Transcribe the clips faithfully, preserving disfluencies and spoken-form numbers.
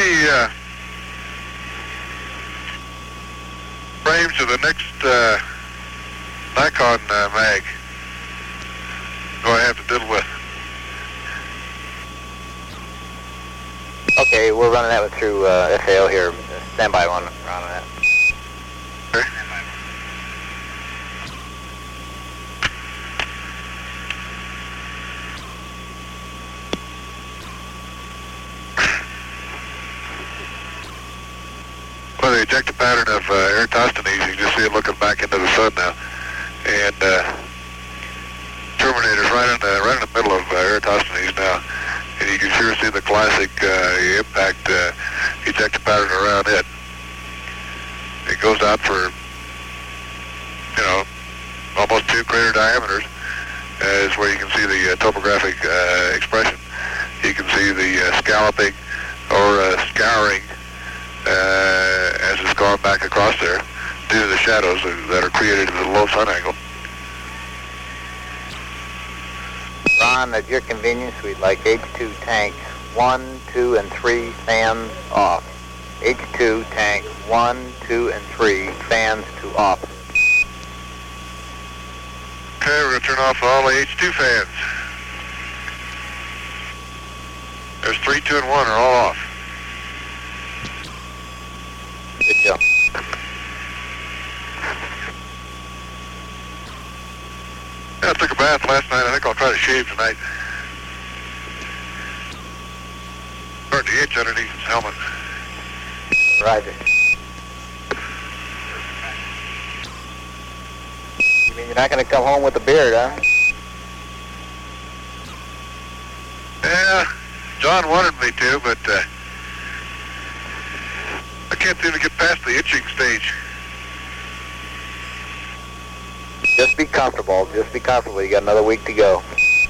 many uh, frames of the next uh, Nikon uh, mag do I have to deal with? Okay, we're running that one through uh, F A O here. Stand by one, Ron, on that. Okay. Well, the ejector pattern of uh, Eratosthenes, you can just see it looking back into the sun now. And uh, Terminator's right in the, right in the middle of uh, Eratosthenes now. And you can sure see the classic uh, impact uh, ejector pattern around it. It goes out for, you know, almost two crater diameters, uh, is where you can see the uh, topographic uh, expression. You can see the uh, scalloping or uh, scouring uh, as it's gone back across there due to the shadows that are created at the low sun angle. Ron, at your convenience, we'd like H two tank one, two, and three fans off. H two tank one, two, and three fans to off. Okay, we're going to turn off all the H two fans. There's three, two, and one are all off. Good job. Yeah, I took a bath last night. I think I'll try to shave tonight. Starting to itch underneath his helmet. Roger. You mean you're not going to come home with a beard, huh? Yeah, John wanted me to, but uh, I can't seem to get past the itching stage. Just be comfortable. Just be comfortable. You got another week to go.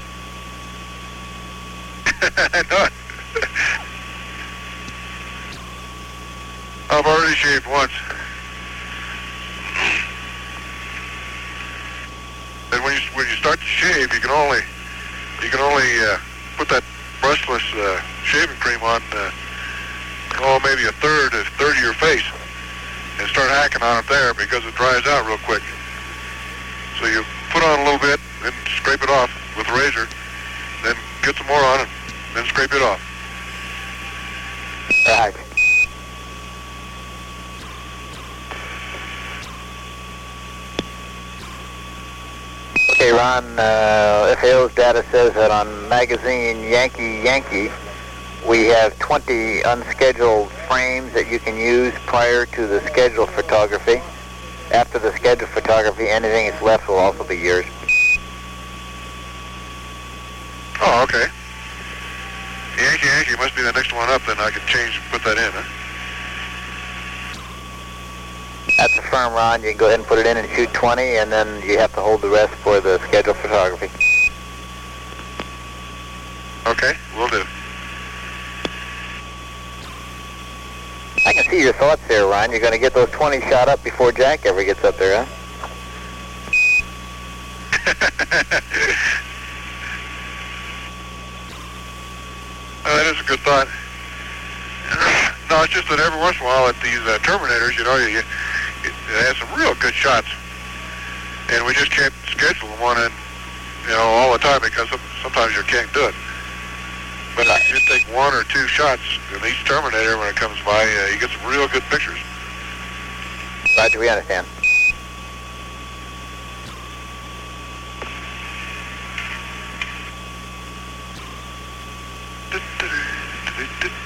I know it. I've already shaved once. And when you when you start to shave, you can only you can only uh, put that brushless uh, shaving cream on uh, oh maybe a third a third of your face, and start hacking on it there because it dries out real quick. So you put on a little bit, then scrape it off with a razor, then get some more on it, then scrape it off. Right. Okay, Ron, uh, F A O's data says that on magazine Yankee Yankee, we have twenty unscheduled frames that you can use prior to the scheduled photography. After the scheduled photography, anything that's left will also be yours. Oh, okay. Yankee Yankee must be the next one up, then I can change and put that in, huh? That's a firm, Ron. You can go ahead and put it in and shoot twenty, and then you have to hold the rest for the scheduled photography. Okay, will do. I can see your thoughts there, Ron. You're going to get those twenty shot up before Jack ever gets up there, huh? Oh, that is a good thought. No, it's just that every once in a while at these uh, Terminators, you know, you, you, it has some real good shots. And we just can't schedule one in, you know, all the time because sometimes you can't do it. But if you just take one or two shots in each Terminator when it comes by, uh, you get some real good pictures. Roger, we understand. Do, do, do, do, do.